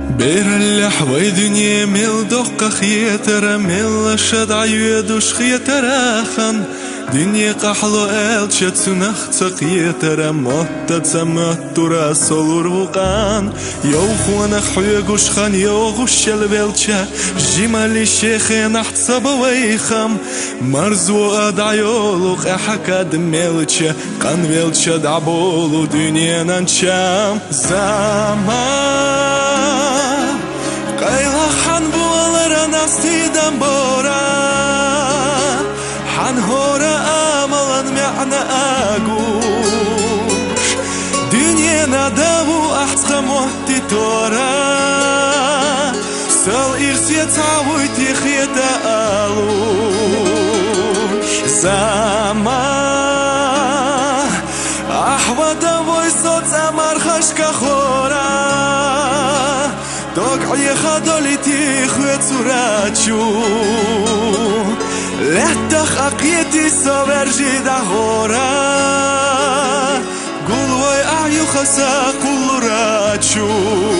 بير اللحوي دنيا ميل دقة خيتر ميل شدع يدوش خيتر خن دنيا قحلو الشت سنخ تقيتر موت تسمت ترى سولور وقان يوخون خيغوش خان يوغوش البلشة جمال الشيخ نحت سبويخم مرزو ادعيولوخ احكاد ميلشة قان بلشة دعبولو دنيا ننشام زمان قيلا حن بولر نستيدن بورا حن هورا املا معنا اقوش دنيا ندابو احسن موتي تورا سال ارسية تعويتي خيتا الوش زمان احودا ويسوت امر خشك خورا توقعي خدولتي خوت سراتشو لحتخ اقيتي سوبرجي دهورا قولوي اعيو خسا كل راتشو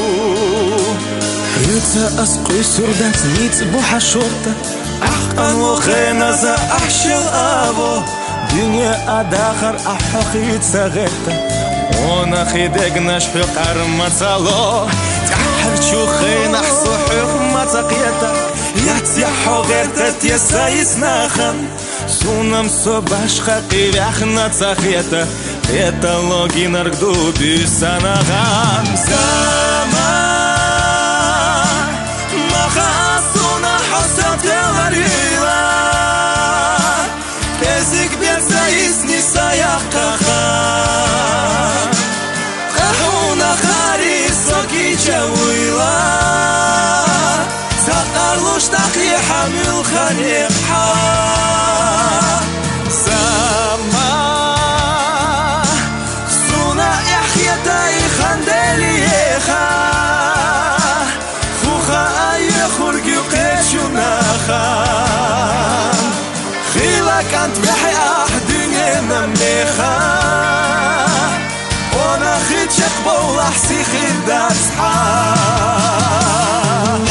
يتسا اسقي سردات نيت بوحة شرطة احقن وخينا زا احشل ابو دنيا اداخر احقيت سغيتا وانا خيدق نشحق ارمتالو تحرشو خين احسو حرمة قيتا يتسيحو غير تتيسا يسناخن سونم صباش خاقي بيخنا تساخيتا خيتا لوغي نرقدو بيساناغان زمان ما خاصونا حسب تغريلا تزيك بيسا يسني سايقا خان قهونا خاري سوكي جويلا ساقرلوش تقي حمل خليق حا زمان سونا احيتاي خندليخا خوخا اي خرقي وقيشو ناخان خيلك انت بحي احدني نميخا وانا خيت شقبو لحسي خيل دار صحاب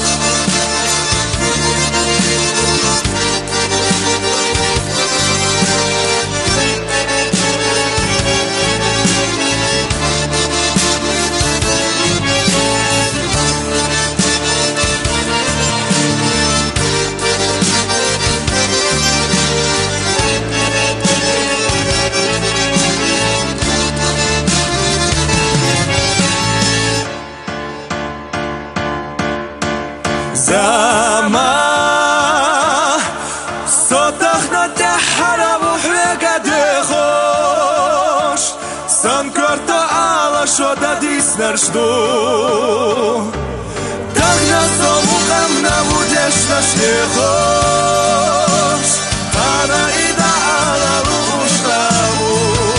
زمان صوتخنا تحرم وحرقة دخوش سنكرت على شودا ديس نرشدو تغنى صموخمنا وديش نشيخوش أنا إذا على روش لابو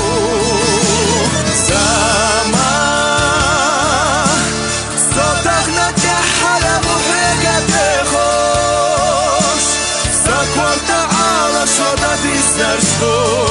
زمان صوتخنا تحرم وحرقة دخوش سكورت على شودا ديس نرشدو